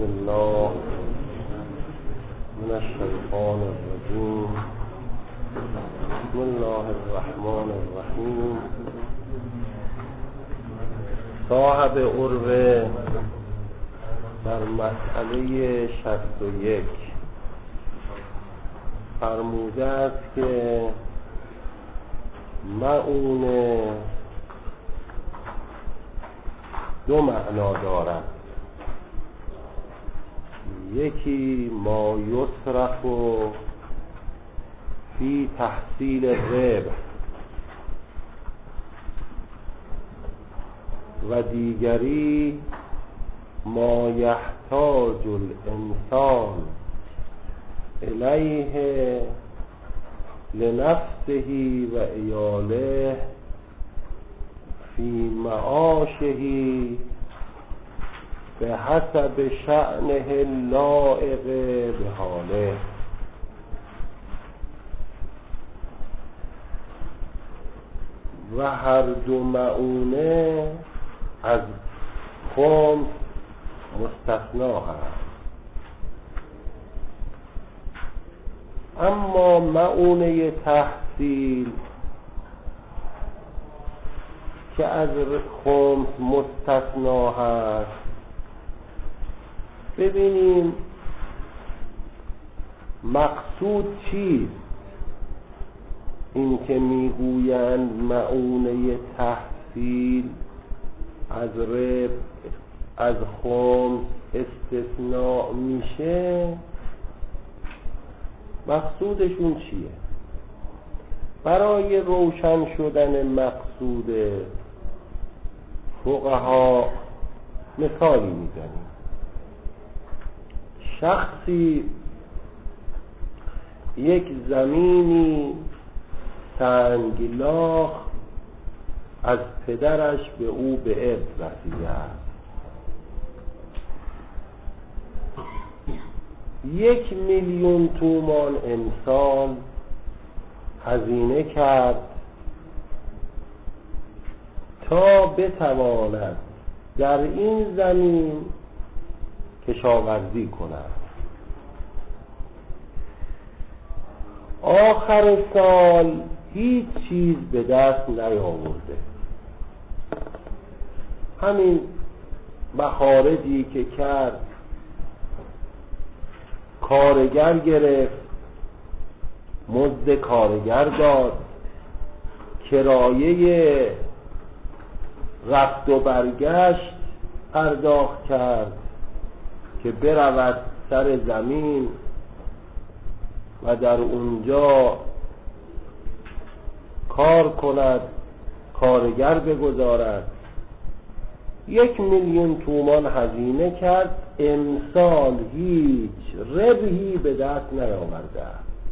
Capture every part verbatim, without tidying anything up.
بالله من الشیطان الرجیم. بسم الله الرحمن الرحیم. صاحب عروه در مسئله شصت و یک فرموده است که مؤون دو معنا دارد. یکی ما یصرف فی تحصیل الربح و دیگری ما یحتاج الانسان الیه لنفسه و عیاله فی معاشه به حسب شأنه اللائق به حاله. و هر دو مؤونه از خمس مستثنا هست. اما مؤونه تحصیل که از خمس مستثنا هست، ببینیم مقصود چیست؟ این که میگویند مؤونه تحصیل از ربح از خمس استثناء میشه، مقصودشون چیه؟ برای روشن شدن مقصود فقها مثالی میزنیم. شخصی یک زمینی سنگلاخ از پدرش به او به ارث رسیده است. یک میلیون تومان امسال هزینه کرد تا بتواند در این زمین کشاورزی کند. آخر سال هیچ چیز به دست نیاورده. همین مخارجی که کرد، کارگر گرفت، مزد کارگر داد، کرایه رفت و برگشت پرداخت کرد که برود سر زمین و در اونجا کار کند، کارگر بگذارد. یک میلیون تومان هزینه کرد، امسال هیچ ربحی به دست نیاورده.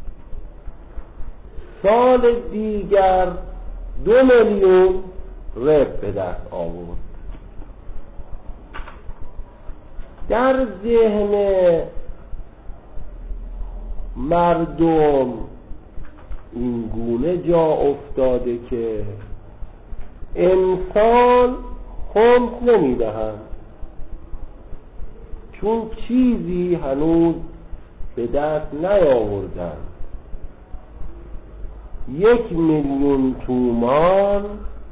سال دیگر دو میلیون ربح به دست آورد. در ذهن مردم این گونه جا افتاده که امسال خمس نمیدهند، چون چیزی هنوز به دست نیاوردند. یک میلیون تومان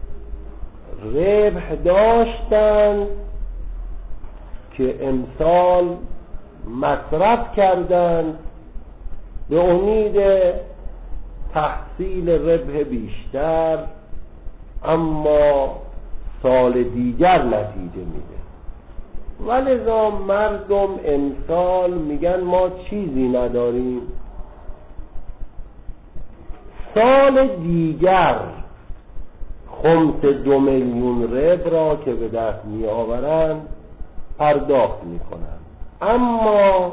ربح داشتند که امسال مصرف کردند به امید تحصیل ربح بیشتر، اما سال دیگر نتیجه میده. ولذا مردم امسال میگن ما چیزی نداریم، سال دیگر خمس دو میلیون ربح را که به دست می آورند پرداخت می کنند. اما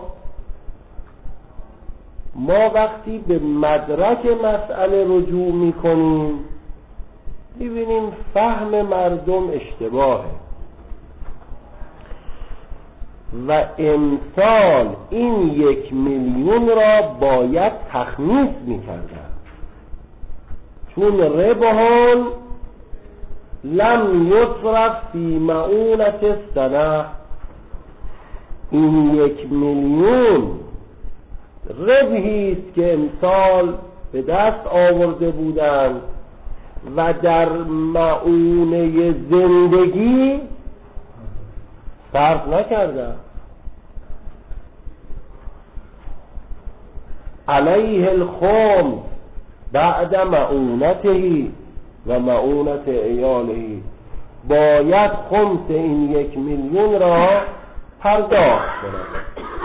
ما وقتی به مدرک مسئله رجوع می کنیم ببینیم فهم مردم اشتباهه و امسال این یک میلیون را باید تخمیس می کردن، چون ربحان لم یصرف فی مؤونة السنه این یک میلیون ربحی است که امسال به دست آورده بودند و در معونه زندگی صرف نکردند. علیه الخمس بعد معونته و معونت عیاله، باید خمس این یک میلیون را پرداخت کند.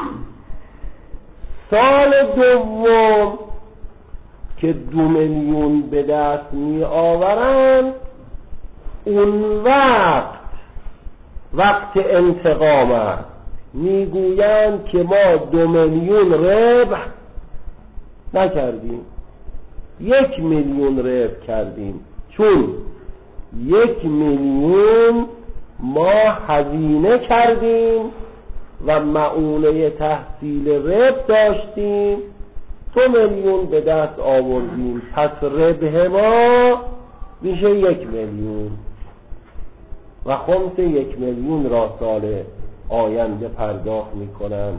سال دوم که دو میلیون به دست می آورند، اون وقت وقت انتقام است. می گویند که ما دو میلیون ربح نکردیم، یک میلیون ربح کردیم، چون یک میلیون ما هزینه کردیم و معونه تحصیل ربح داشتیم، دو میلیون به دست آوردیم، پس ربح ما میشه یک میلیون و خمس یک میلیون را سال آینده پرداخت میکنن.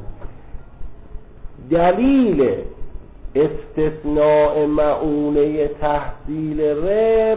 دلیل استثناء معونه تحصیل ربح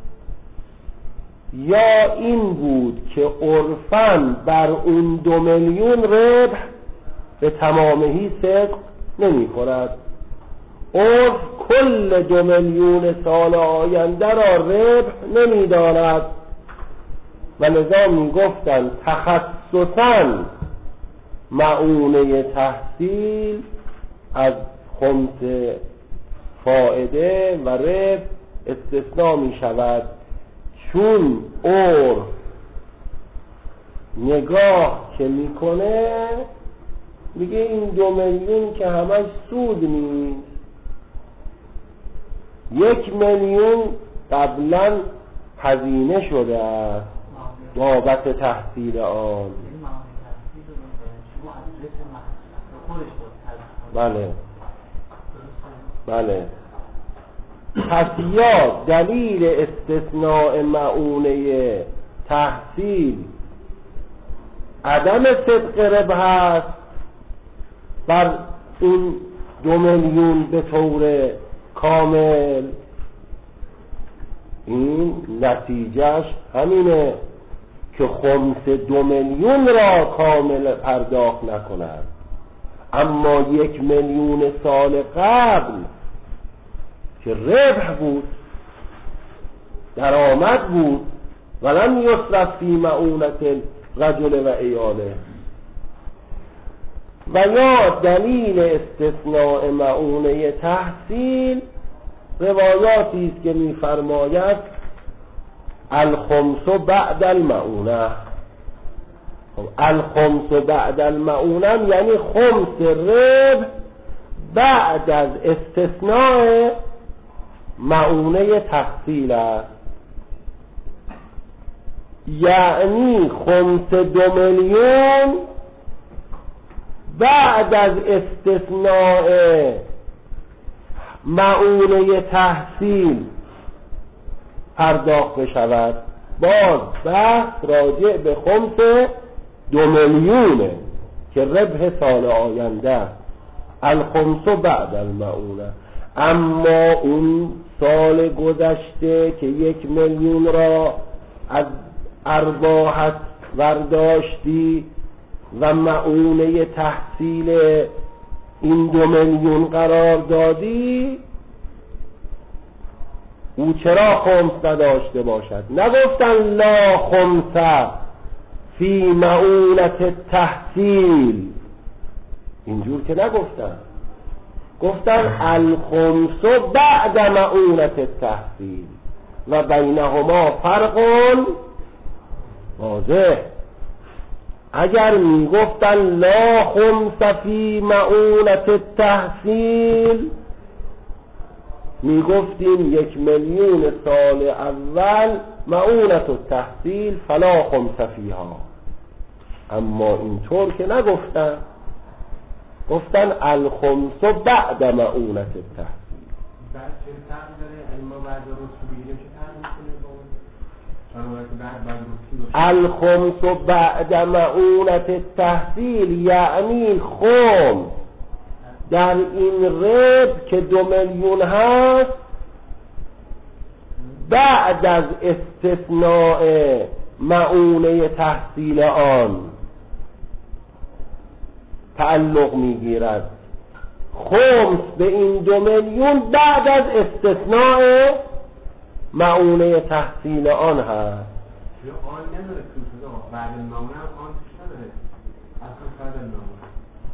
یا این بود که عرفاً بر اون دو میلیون ربح به تمامهی صدق نمی کند. عرف کل دو میلیون سال آینده را ربح نمی داند و لذا می گفتن تخصصاً معونه تحصیل از خمس فائده و ربح استثناء می شود، چون عرف نگاه که میکنه میگه این دو میلیون که همش سود نیست، یک میلیون قبلا هزینه شده است بابت تحصیل آن. بله بله. پس یا دلیل استثناء معونه تحصیل عدم صدق ربح است بر این دو میلیون به طور کامل، این نتیجهش همینه که خمس دو میلیون را کامل پرداخت نکند، اما یک میلیون سال قبل که ربح بود، درآمد بود، ولم یصرف فی معونت الرجل و عیاله. و یا دلیل استثناء معونه تحصیل روایاتی است که می‌فرماید الخمس بعد المعونه. الخمس بعد المعونه یعنی خمس ربح بعد از استثناء معونه تحصیل است، یعنی خمس دو میلیون بعد از استثناء معونه تحصیل پرداخت بشود. باز بحث راجع به خمس دو میلیونه که ربح سال آینده، الخمس بعد المعونه. اما اون سال گذشته که یک میلیون را از ارباحت ورداشتی و معونه تحصیل این دو میلیون قرار دادی، او چرا خمس نداشته باشد؟ نگفتن لا خمس فی معونت تحصیل، اینجور که نگفتن، گفتن الخمس بعد معونت تحصیل و بینهما فرق واضح. اگر می گفتن لا خمس فی معونت تحصیل، می گفتیم یک میلیون سال اول معونت التحصیل فلا خمس فیها، اما اینطور که نگفتن، گفتن الخمس بعد معونت التحصیل. بعد چه فرقی داره؟ ما بعد رسو بگیریم چه فرقی میکنه با الخمس بعد معونت التحصیل یعنی خمس در این رب که دو میلیون هست بعد از استثناء معونه تحصیل آن تعلق میگیرد. خمس به این دو میلیون بعد از استثناء معونه تحصیل آن هست. آن نداره توش بعد معونه هم آن توش نداره اصلا بعد معونه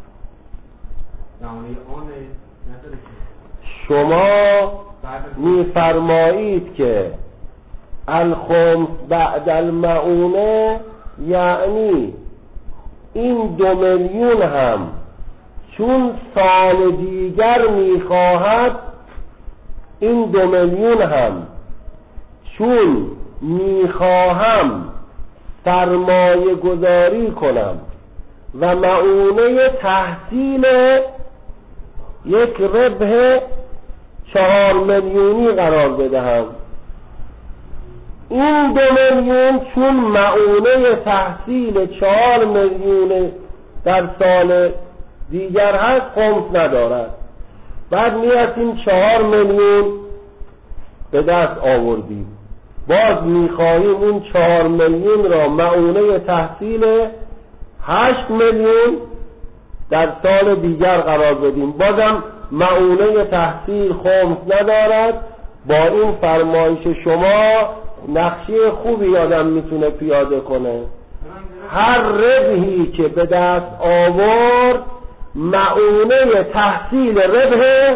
معونه آن نداره. شما میفرمایید که الخمس بعد المعونه یعنی این دو میلیون هم چون سال دیگر میخواهد این دو میلیون هم چون میخواهم سرمایه گذاری کنم و معونه تحصیل یک ربح چهار میلیونی قرار بدهم، این دو میلیون چون معونه تحصیل چهار میلیون در سال دیگر هست خمس ندارد. بعد میرسیم چهار میلیون به دست آوردیم، باز میخواهیم اون چهار میلیون را معونه تحصیل هشت میلیون در سال دیگر قرار بدیم، بازم معونه تحصیل خمس ندارد. با این فرمایش شما نقشه خوبی آدم میتونه پیاده کنه. هر ربحی که به دست آورد معونه تحصیل ربح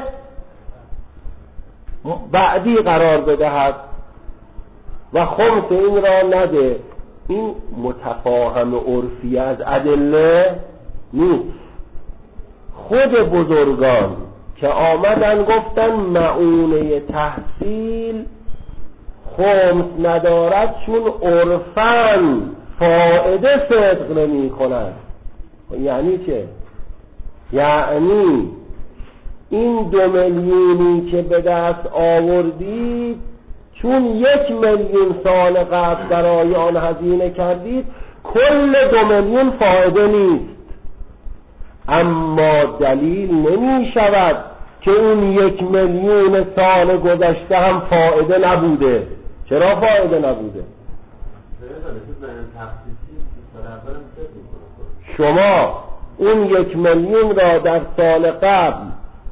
بعدی قرار بدهد و خمس این را نده. این متفاهم عرفی از ادله نیست. خود بزرگان که آمدن گفتن معونه تحصیل خمس ندارد چون عرفاً فائده صدق نمی کند. یعنی چه؟ یعنی این دو میلیونی که به دست آوردید چون یک میلیون سال قبل برای آن هزینه کردید کل دو میلیون فائده نیست، اما دلیل نمی شود که اون یک میلیون سال گذشته هم فائده نبوده. چرا فائده نبوده؟ شما اون یک میلیون را در سال قبل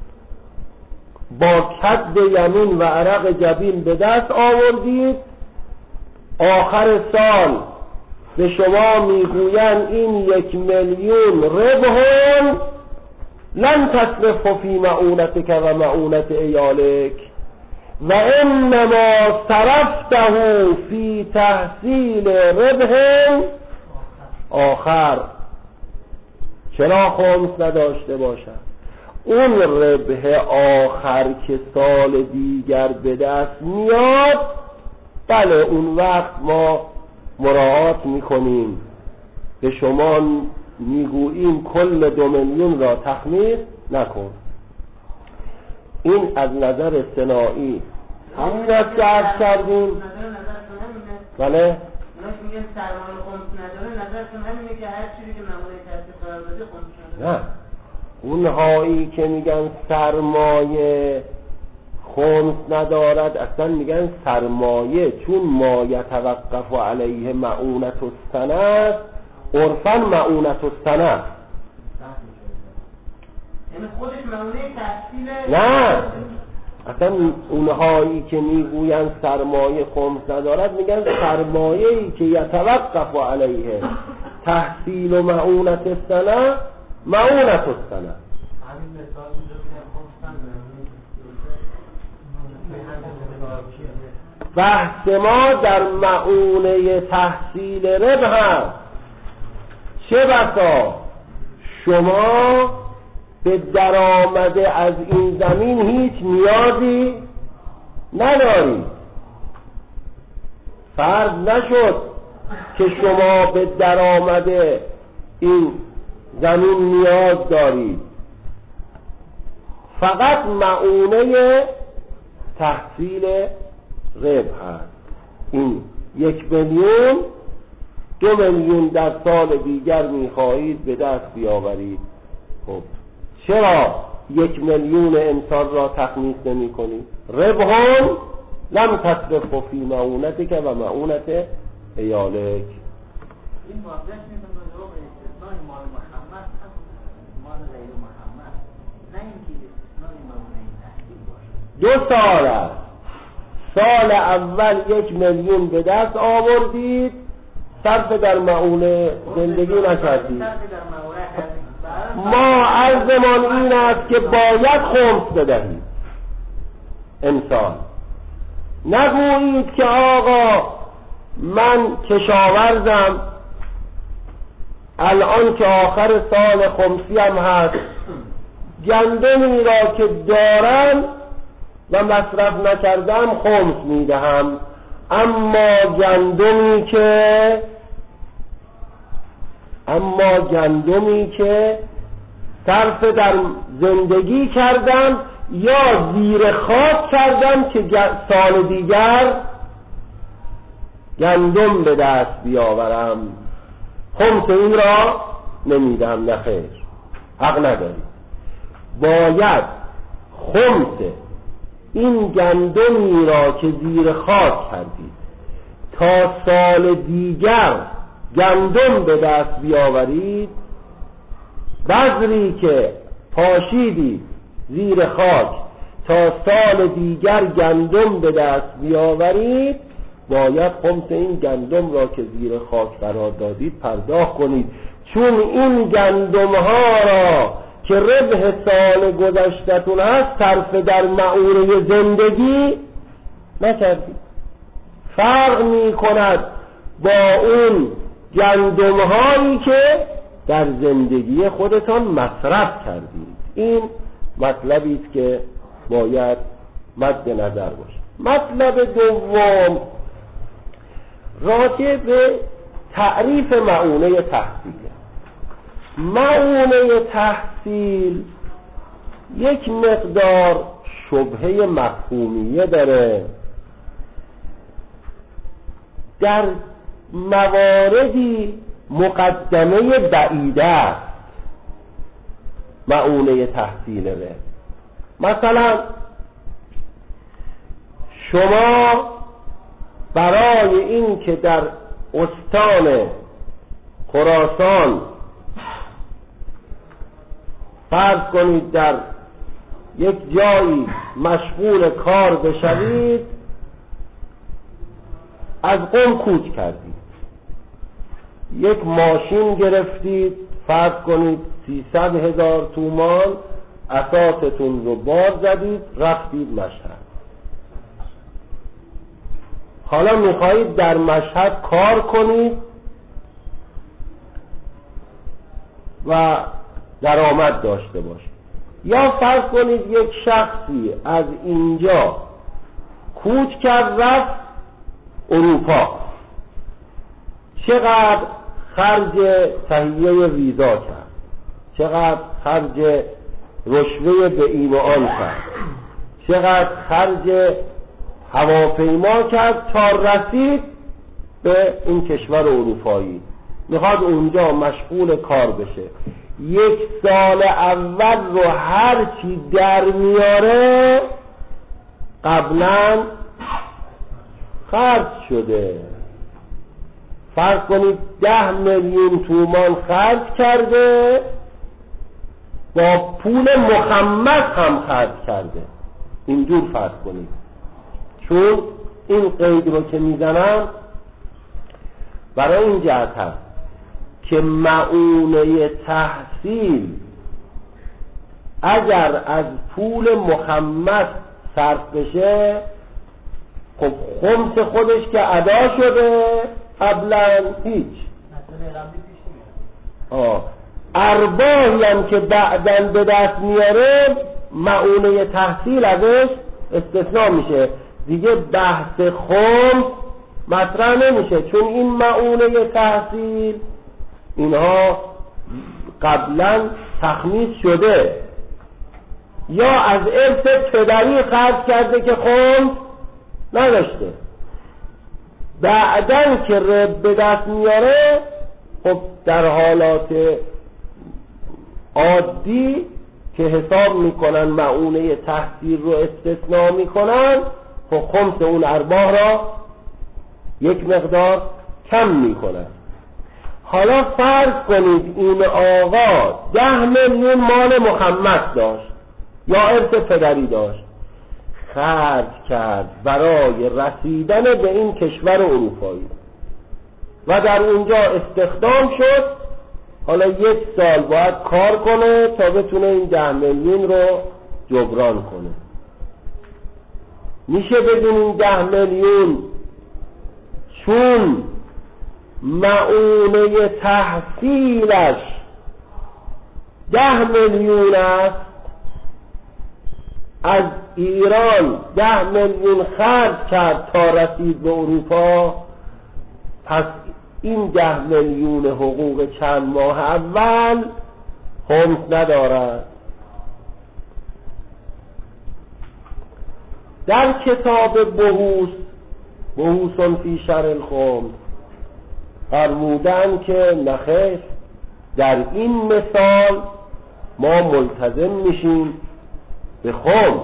با کد یمین و عرق جبین به دست آوردید، آخر سال به شما میگویند این یک میلیون ربحون لن تصرف فی معونتک و معونت ایالک و انما صرفته فی تحصیل ربح آخر. چرا خمس نداشته باشد؟ اون ربح آخر که سال دیگر به دست میاد، بله اون وقت ما مراعات میکنیم، به شما میگوییم کل دو میلیون را تخمیر نکن. این از نظر صناعی همین است که عرض کردیم. بله میگن سرمایه خمس نداره، نظرتون همینه که هر چیزی که معمولی تحصیل قرار بده خمس نداره؟ نه، اونهایی که میگن سرمایه خمس ندارد اصلا میگن سرمایه چون ما یتوقف علیه معونت السنه عرفاً معونت السنه. یعنی خودش معونه تحصیل؟ نه، اصلا اونهایی که میگوین سرمایه خمس ندارد میگن سرمایه‌ای که یتوقف علیه تحصیل و معونت السنه معونت السنه. همین مثال اینجا میگن خمس نداره. بحث ما در معونه تحصیل ربح هست. چه بسا شما به درآمد از این زمین هیچ نیازی ندارید. فرض نشد که شما به درآمد این زمین نیاز دارید، فقط معونه تحصیل ربح هست. این یک میلیون، دو میلیون در سال دیگر میخواهید به دست بیاورید. خب چرا یک میلیون انسان را تخمیس نمی کنید؟ ربحون لم تصرف فی معونتک و معونت ایالک. این واقعیت میتونه رو به استثنای مال محمد هست، مال غیر محمد، نه اینکه استثنای معونه تحصیل باشه. دو سال است، سال اول یک میلیون به دست آوردید، صرف در معونه زندگی نکردید. ما عرضمان این است که باید خمس بدهید. انسان نگویید که آقا من کشاورزم، الان که آخر سال خمسی هم هست، گندمی را که دارم و مصرف نکردم خمس میدهم، اما گندمی که اما گندمی که صرف در زندگی کردم یا زیر خاک کردم که سال دیگر گندم به دست بیاورم، خمس این را نمیدم. نخیر، حق نداری. باید خمس این گندمی را که زیر خاک کردید تا سال دیگر گندم به دست بیاورید، بذری که پاشیدید زیر خاک تا سال دیگر گندم به دست بیاورید، باید خمس این گندم را که زیر خاک قرار دادید پرداخت کنید، چون این گندم ها را که ربح سال گذشتتون هست صرف در معونه زندگی نکردید. فرق می کند با اون گندم هایی که در زندگی خودتان مصرف کردید. این مطلبی است که باید مد نظر باشه. مطلب دوم راجع به تعریف معونه تحصیل. معونه تحصیل یک مقدار شبهه مفهومیه داره. در مواردی مقدمه بعیده است معونه تحصیل ره. مثلا شما برای این که در استان خراسان فرض کنید در یک جایی مشغول کار بشوید، از قم کوچ کردید، یک ماشین گرفتید، فرض کنید سیصد هزار تومان، اساستون رو بار زدید، رفتید مشهد. حالا میخواهید در مشهد کار کنید و درآمد داشته باشید. یا فرض کنید یک شخصی از اینجا کوچ کرد رفت اروپا، چقدر خرج تهیه ویزا کرد، چقدر خرج رشوه به این و آن کرد، چقدر خرج هواپیما کرد تا رسید به این کشور اروپایی، میخواد اونجا مشغول کار بشه. یک سال اول رو هر چی در میاره قبلا خرج شده. فرض کنید ده میلیون تومان خرج کرده، با پول مخمس هم خرج کرده. اینجور فرض کنید، چون این قید رو که میزنم برای این جهت هست که معونه تحصیل اگر از پول مخمس صرف بشه، خب خمس خودش که ادا شده، قبلا هیچ. آه ارباحی هم که بعداً به دست میاره معونه تحصیل ازش استثناء میشه، دیگه بحث خمس مطرح نمیشه، چون این معونه تحصیل اینها قبلا تخمیس شده، یا از ارث پدری خرج کرده که خمس نداشته. بعدن که رب به دست میاره، خب در حالات عادی که حساب میکنن معونه تحصیل رو استثناء میکنن، خب خمس اون ارباح را یک مقدار کم میکنن. حالا فرض کنید این آقا ده میلیون مال مخمس داشت یا ارث پدری داشت، خرج کرد برای رسیدن به این کشور اروپایی و در اونجا استخدام شد. حالا یک سال باید کار کنه تا بتونه این ده میلیون رو جبران کنه. میشه بدون این ده میلیون چون معونه تحصیلش ده میلیون است، از ایران ده میلیون خرج کرد تا رسید به اروپا، پس این ده میلیون حقوق چند ماه اول خمس ندارد. در کتاب بحوث بحوث فی شرح الخمس فرمودن که نخیر، در این مثال ما ملتزم میشیم به خمس.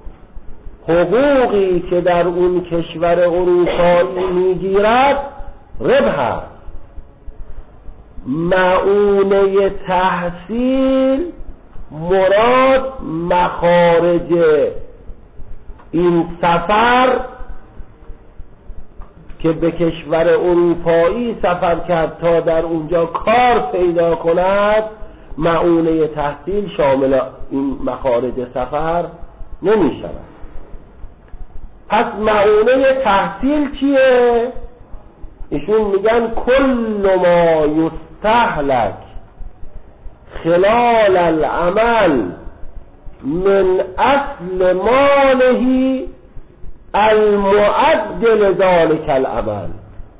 حقوقی که در اون کشور اروپایی میگیرد ربح است. معونه تحصیل مراد مخارج این سفر که به کشور اروپایی سفر کرد تا در اونجا کار پیدا کند، معونه تحصیل شامل این مخارج سفر نمی شود. پس معونه تحصیل چیه؟ ایشون میگن کل ما یستهلک خلال العمل من اصل ماله المعد لذلك العمل.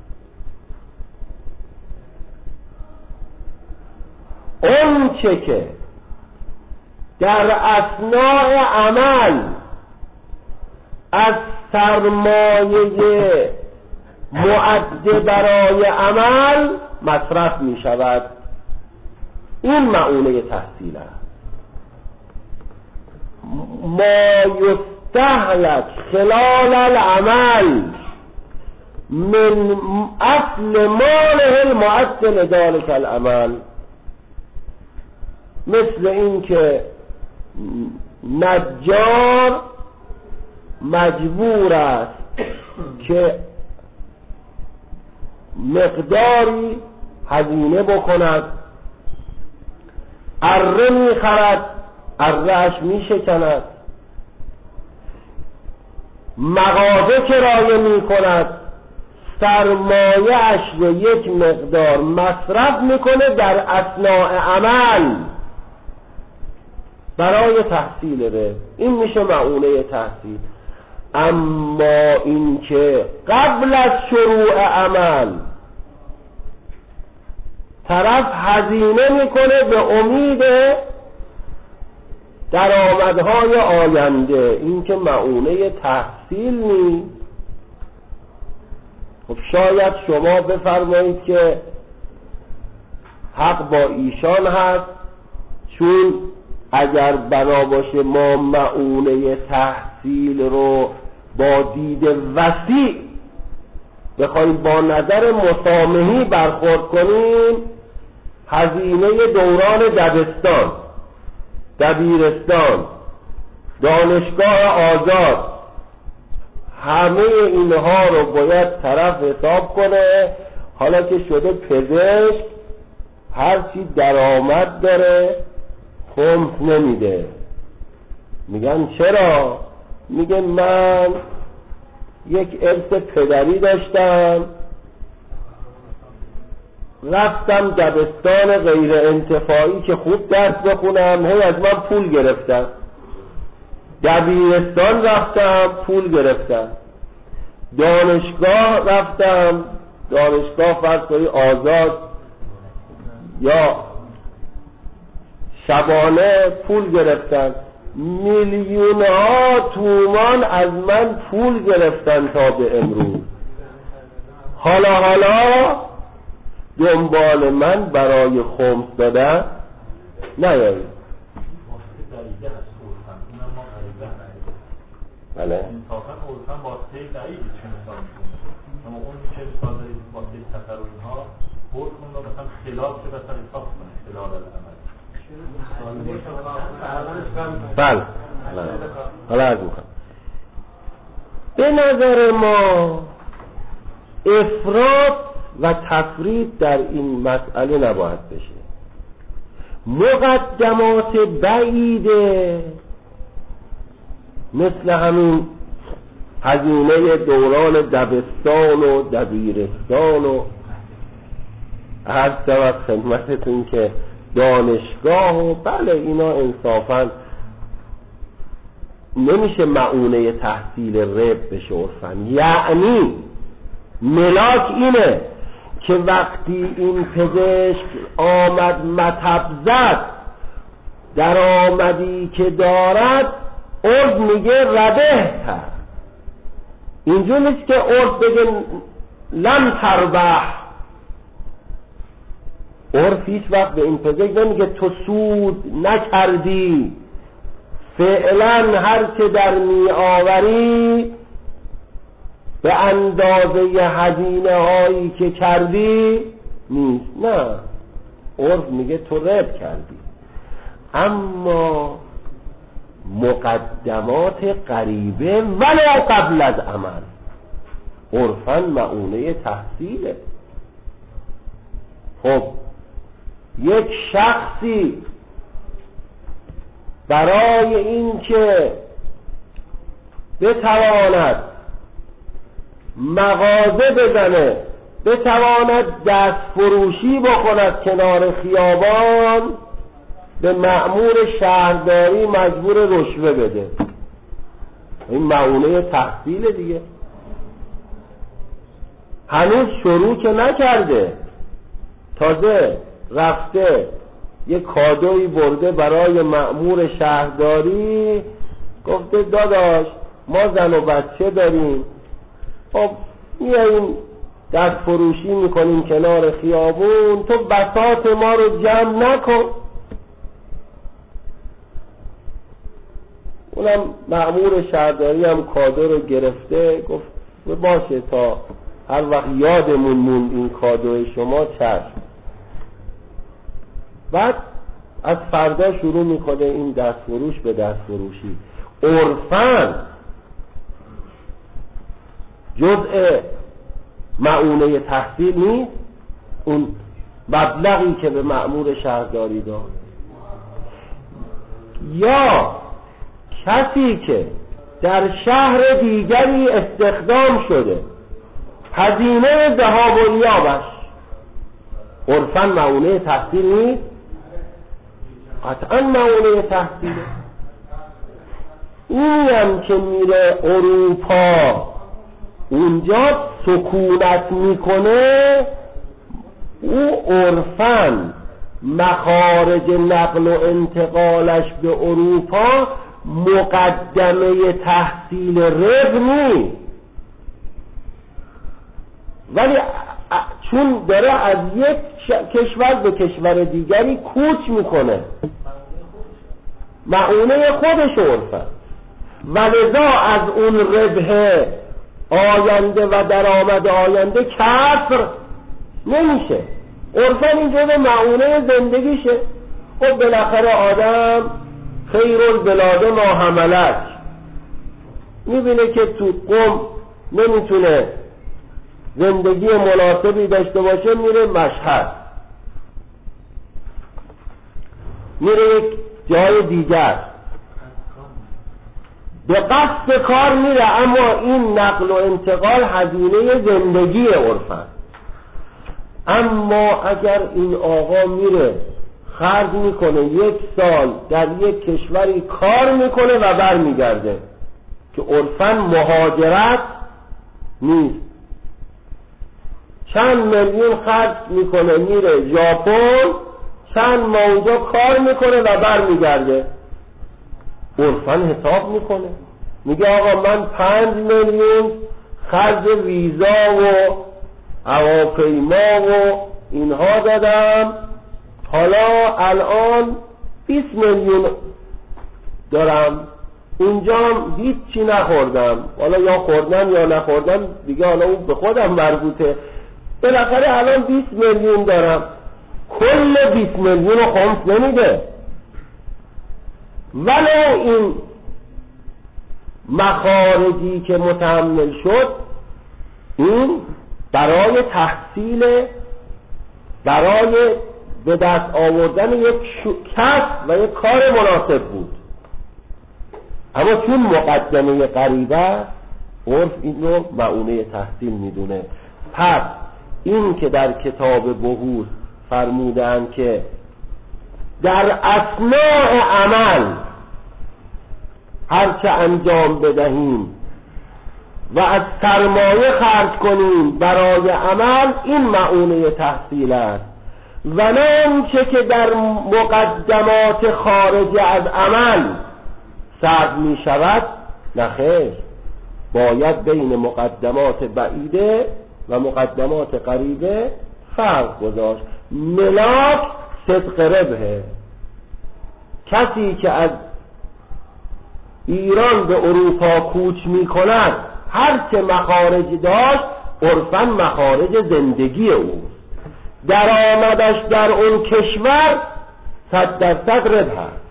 اون چه که در اثناء عمل از سرمایه معد برای عمل مصرف می شود، این معونه تحصیل است. ما یستهلک خلال العمل من اصل ماله المعد لذلك العمل، مثل این که نجار مجبور است که مقداری هزینه بکند، اره میخرد، اره اش میشکند، مغازه کرایه میکند، سرمایه اش رو یک مقدار مصرف میکنه در اثناء عمل برای تحصیل ره، این میشه معونه تحصیل. اما این که قبل از شروع عمل طرف هزینه میکنه به امید درآمدهای آینده، این که معونه تحصیل نیست. خب شاید شما بفرمایید که حق با ایشان هست، چون اگر بنا باشه ما معونه تحصیل رو با دید وسیع بخوایم با نظر مسامحی برخورد کنیم، هزینه دوران دبستان، دبیرستان، دانشگاه آزاد، همه اینها رو باید طرف حساب کنه. حالا که شده پزشک، هرچی درآمد داره خمس نمیده. میگن چرا؟ میگه من یک ارث پدری داشتم، رفتم دبستان غیر انتفاعی که خوب درس بخونم، هی از من پول گرفتم. دبیرستان رفتم، پول گرفتم. دانشگاه رفتم، دانشگاه فرض کنید آزاد یا شبانه، پول گرفتن. میلیون ها تومان از من پول گرفتن تا به امروز. حالا حالا دنبال من برای خمس دادن نیایید. بله انصافا عرفا واسطه دقیقی چه مثال میکنه، اما اون که مثال دارید واسطه سفر و اینها برد اون رو مثلا خلاف که مثلا احساس کنه خلال العمل. بله حالا عرض میکنم به نظر ما افراط و تفرید در این مسئله نباید بشه. مقدمات بعیده مثل همین هزینه دوران دبستان و دبیرستان و هر سبب خدمتتون که دانشگاه و بله اینا انصافا نمیشه معونه تحصیل رب بشه عرفاً. یعنی ملاک اینه که وقتی این پزشک آمد مطب زد در آمدی که دارد عرف میگه ربه تر. اینجور نیست که عرف بگه لم تربح. عرف هیچ وقت به این پزشک نمیگه تو سود نکردی، فعلا هر که در می آوری به اندازه هزینه هایی که کردی نیست. نه، عرف میگه تو رب کردی. اما مقدمات قریبه ولی قبل از عمل عرفاً معونه تحصیله. خب یک شخصی برای این که بتواند مغازه بزنه، بتواند دست فروشی بکند کنار خیابان، به مأمور شهرداری مجبور رشوه بده. این معونه تحصیل دیگه. هنوز شروع که نکرده، تازه رفته یه کادویی برده برای مأمور شهرداری، گفته داداش ما زن و بچه داریم، خب میاییم دست فروشی میکنیم کنار خیابون، تو بساط ما رو جمع نکن. اونم مأمور شهرداری هم کادو رو گرفته، گفت باشه تا هر وقت یادمون موند این کادو شما چشم. بعد از فردا شروع میکنه این دست فروش به دست فروشی. عرفاً جزء معونه تحصیل نیست اون مبلغی که به مأمور شهرداری داد. یا کسی که در شهر دیگری استخدام شده، هزینه ذهاب و ایابش عرفاً معونه تحصیل نیست؟ قطعاً معونه تحصیله. این هم که میره اروپا اونجا سکونت میکنه، او عرفاً مخارج نقل و انتقالش به اروپا مقدمه تحصیل رب نیست، ولی چون داره از یک کشور به کشور دیگری کوچ میکنه، معونه خودش عرفاً، ولذا از اون ربح آینده و درآمد آینده کسر نمیشه. عرفاً اینجا به معونه زندگیشه. خب بالاخره آدم خیر البلاد ما حملت، میبینه که تو قم نمیتونه زندگی مناسبی داشته باشه، میره مشهد، میره یک جای دیگر به قصد کار میره، اما این نقل و انتقال هزینه زندگی عرفاً. اما اگر این آقا میره خرج میکنه یک سال در یک کشوری کار میکنه و بر میگرده، که عرفاً مهاجرت نیست، چند میلیون خرج میکنه میره ژاپن، چند ماه اونجا کار میکنه و بر میگرده، عرفاً حساب میکنه، میگه آقا من پنج میلیون خرج ویزا و هواپیما و اینها دادم، حالا الان بیست میلیون دارم، اینجا هیچی نخوردم، حالا یا خوردم یا نخوردم دیگه، حالا اون به خودم مربوطه، بالاخره الان بیست میلیون دارم. کل بیست میلیون رو خمس نمیده، ولی این مخارجی که متحمل شد این برای تحصیل، برای به دست آوردن یک کسب و یک کار مناسب بود، اما چون مقدمه غریبه عرف این رو معونه تحصیل میدونه. پس این که در کتاب بحور فرمودن که در اثناء عمل هرچه انجام بدهیم و از سرمایه خرج کنیم برای عمل، این معونه تحصیل است، و نه آنچه که در مقدمات خارج از عمل صرف می شود. نخیر، باید بین مقدمات بعیده و مقدمات قریبه فرق گذاشت. ملاک صدق ربحه، کسی که از ایران به اروپا کوچ می کند هر چه مخارج داشت عرفاً مخارج زندگی اوست، درآمدش در اون کشور صد درصد ربح است.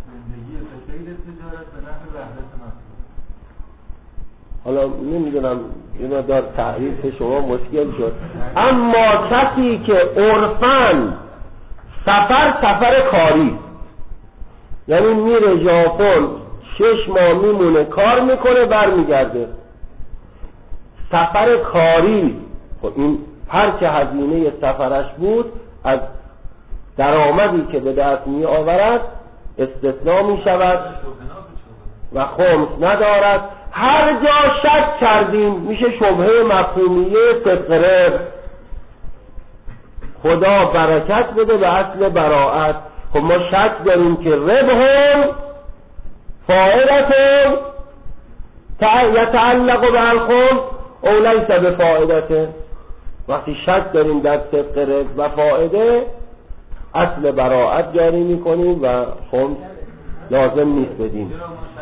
حالا نمیدونم اینا دار تعریف شما مشکل شد، اما کسی که عرفاً سفر سفر کاری، یعنی میره ژاپن شش ماه میمونه کار میکنه برمیگرده، سفر کاری، خب این هر چه هزینه سفرش بود از درآمدی که به دست می آورد استثناء می شود و خمس ندارد. هر جا شک کردیم میشه شبهه مفهومیه صدق ربح. خدا برکت بده به اصل براءت. خب ما شک داریم که ربح فائدته یتعلق به الخمس او لیس به فائدته. وقتی شک داریم در صدق ربح و فائده، اصل براءت جاری میکنیم و خمس لازم نیست بدیم.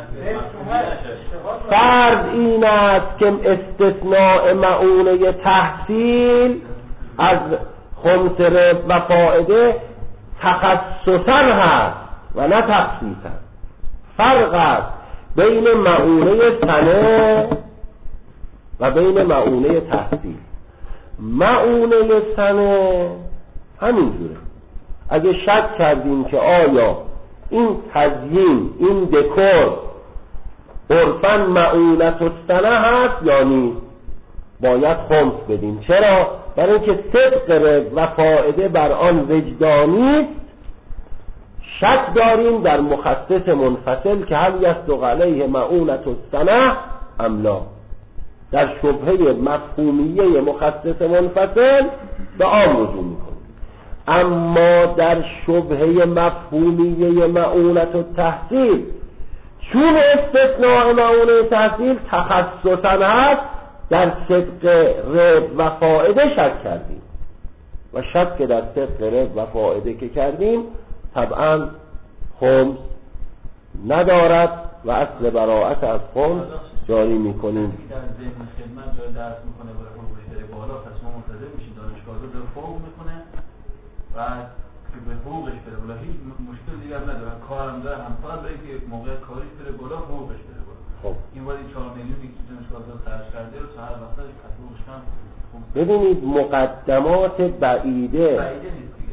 فرض این است که استثناء معونه تحصیل از خمس ربح و فائده تخصصا هست و نه تخصیصا. فرق است بین معونه سنه و بین معونه تحصیل. معونه سنه همینجوره، اگه شک کردیم که آیا این تزیین، این دکور عرفاً معونت السنه هست یا نیست، باید خمس بدیم. چرا؟ برای اینکه صدق ربح و فائده بر آن وجدانی است. شک داریم در مخصص منفصل که هل یصدق علیه معونت السنه ام لا. در شبهه مفهومیه مخصص منفصل به عام رجوع میکنیم، اما در شبهه مفهومیه معونت التحصیل چون استثناء معونه تحصیل تخصصا هست، در صدق ربح و فائده شک کردیم و شک در صدق ربح و فائده که کردیم طبعا خمس ندارد و اصل براءت از خمس جاری میکنیم. در ذهن خدمت جای درس میکنه برای حقوقی داره بالا، پس ما منتظر میشیم دانشگاه رو داره فوق میکنه و که به حقوقش بره بالا، هیچ مشکل دیگه هم نداره، کارم داره، همکار داره که موقع کاریش بره بالا، حقوقش بره بالا. خب این ولی چهار میلیونی که دانشگاه رو خرج کرده رو تا هر وقتش حقوقش هم. ببینید مقدمات بعیده بعیده نیست دیگه،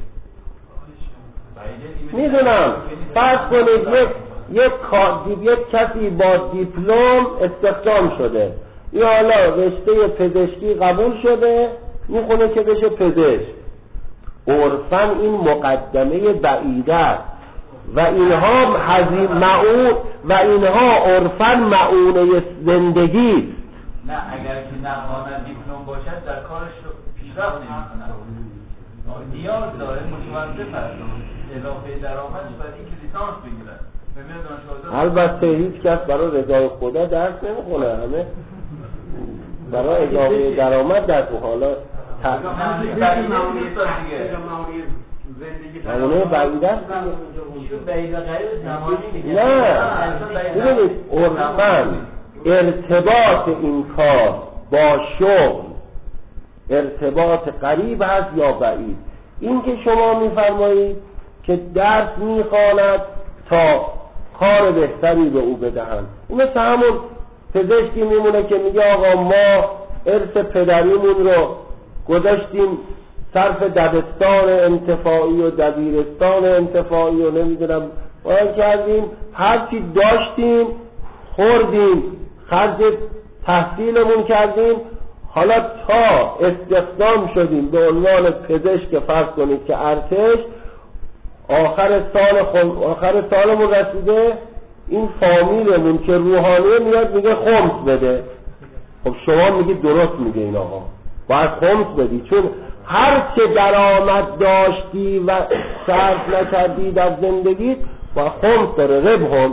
میدونم. فرض کنید یک یک یک کسی با دیپلم استخدام شده، یا حالا رشته پزشکی قبول شده میخونه که بشه پزشک، عرفاً این مقدمه بعیده است و اینها هزینه معون و اینها عرفاً معونه زندگی است. نه اگر که نخواهد دیپلم باشد در کارش پیشرفت نمی‌کند، نیاز داره متوظف است اضافه درآمدش برای اینکه لیسانس بگیرد. البته هیچ کس برای رضای خدا درس نمیخونه، همه برای اضافه درآمد درس میخونه. حالا معونه بعیده است. بعید و غریب زمانی میگه. نه ببینید عرفاً ارتباط این کار با شغل ارتباط قریب هست یا بعید. این که شما میفرمایید که درس میخواند تا کار بهتری به او بدهند، این مثل همون پزشکی میمونه که میگه آقا ما ارث پدریمون رو گذاشتیم صرف دبستان انتفاعی و دبیرستان انتفاعی و نمیدونم باید کردیم، هرچی داشتیم خوردیم خرج تحصیلمون کردیم، حالا تا استخدام شدیم به عنوان پزشک فرض کنید که ارتش آخر سال خم... آخر سالمون رسیده، این فامیلمون که روحانیه میاد میگه خمس بده. خب شما میگید درست میگه این آقا باید خمس بدی، چون هر چه درآمد داشتی و صرف نکردی در زندگی با خمس داره ربحون.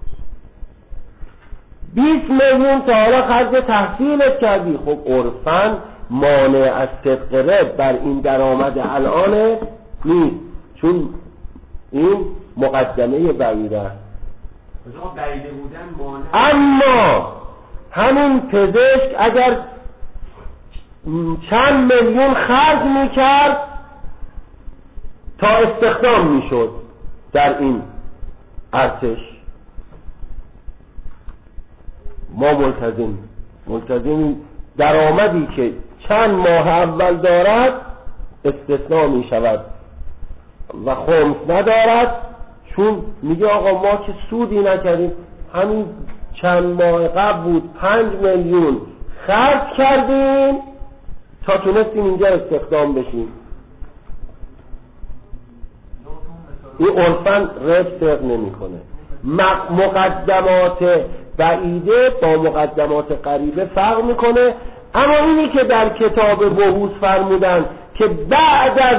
بیست میلیون تا حالا خرج تحصیلت کردی، خب عرفاً مانع از صدق رب بر این درآمد الان نیست، چون این مقدمه بعیده است. اما همین پزشک اگر چند میلیون خرج میکرد تا استخدام میشد در این ارتش، ما ملتزم ملتزم درآمدی که چند ماه اول دارد استثناء می شود و خمس ندارد، چون میگه آقا ما که سودی نکردیم، همین چند ماه قبل بود پنج میلیون خرج کردیم تا تونستیم اینجا استخدام بشیم. این عرفاً رب صدق نمی کنه. مقدمات بعیده با مقدمات قریبه فرق میکنه. اما اینی که در کتاب بحوث فرمودن که بعد از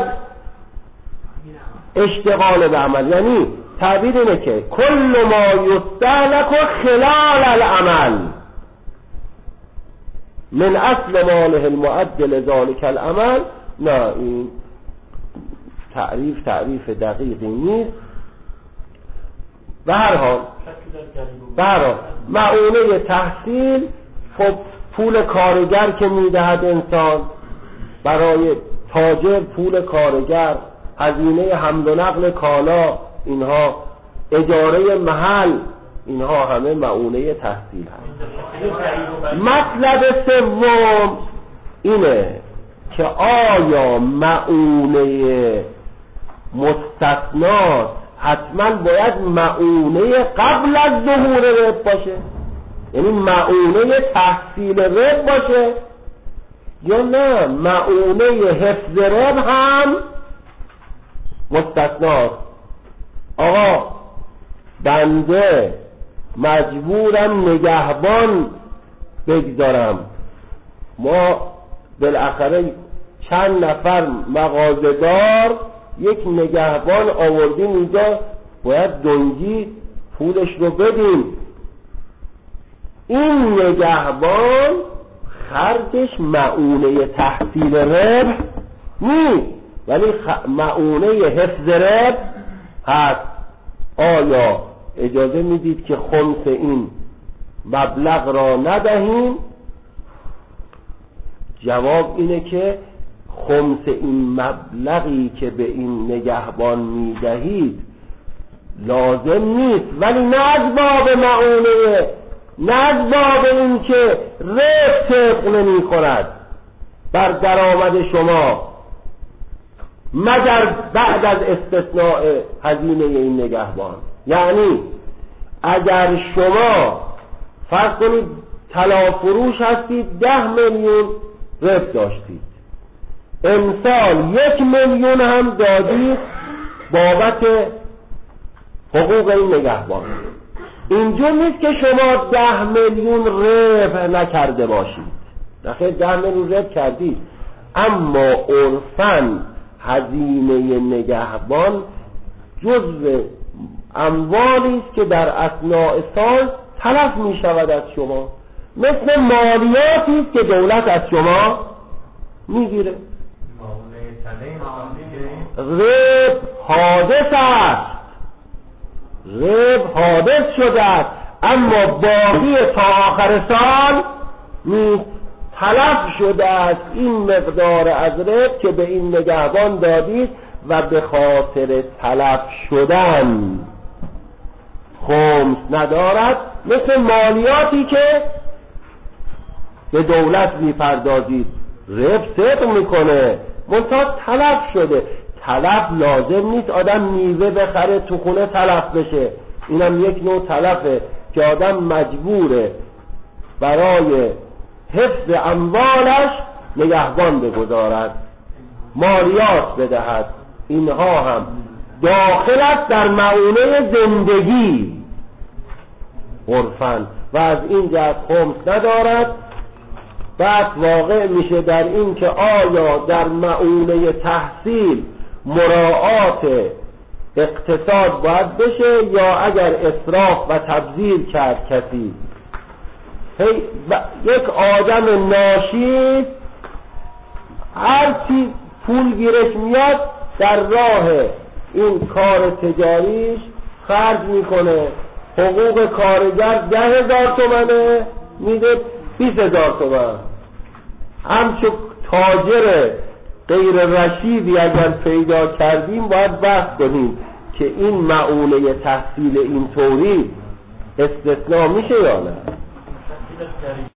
اشتغال به عمل، یعنی تعبیر اینه که کل ما یستهلک خلال العمل من اصل ماله المعدل ذالک العمل، نه این تعریف تعریف دقیقی نیست. به هر حال به هر حال معونه تحصیل خب پول کارگر که میدهد انسان، برای تاجر پول کارگر، هزینه حمل و نقل کالا، اینها اجاره محل، اینها همه معونه تحصیل هست. مطلب سوم اینه که آیا معونه مستثنات حتما باید معونه قبل از ظهور رب باشه، یعنی معونه تحصیل رب باشه، یا نه معونه حفظ رب هم مستثنات؟ آقا بنده مجبورم نگهبان بگذارم، ما بالاخره چند نفر مغازه‌دار یک نگهبان آوردیم اینجا، باید دنگی پولش رو بدیم. این نگهبان خرجش معونه تحصیل ربح نیست، ولی خ... معونه حفظ ربح هست. آیا اجازه میدید که خمس این مبلغ را ندهیم؟ جواب اینه که خمس این مبلغی که به این نگهبان میدهید لازم نیست، ولی نه از باب معونه، نه از باب این که ربح طبق نمی کند بر درآمد شما مگر بعد از استثناء هزینه این نگهبان. یعنی اگر شما فرض کنید طلا فروش هستید، ده میلیون ربح داشتید، امسال یک میلیون هم دادید بابت حقوق این نگهبان، اینجور نیست که شما ده میلیون ربح نکرده باشید، نخیر ده میلیون ربح کردید، اما عرفاً هزینه نگهبان جزء اموالی است که در اثناء سال تلف می شود از شما، مثل مالیاتی است که دولت از شما میگیره. رب حادث است، رب حادث شده است، اما باقی تا آخر سال نیست. تلف شده است این مقدار از رب که به این نگهبان دادید و به خاطر تلف شدن خمس ندارد، مثل مالیاتی که به دولت میپردازید رب صدق میکنه منتها تلف شده. تلف لازم نیست آدم میوه بخره تو خونه تلف بشه، اینم یک نوع تلفه که آدم مجبوره برای حفظ اموالش نگهبان بگذارد، مالیات بدهد. اینها هم داخل است در معونه زندگی عرفاً و از این جهت خمس ندارد. بعد واقع میشه در این که آیا در معونه تحصیل مراعات اقتصاد باید بشه یا اگر اسراف و تبذیر کرد کسی. هی یک آدم ناشی هر چی پول گیرش میاد در راه این کار تجاریش خرج میکنه، حقوق کارگر ده هزار تومنه میده بیست هزار تومن. همچون تاجر غیر رشیدی اگر پیدا کردیم باید بحث کنیم که این معونه تحصیل اینطوری استثناء میشه یا نه.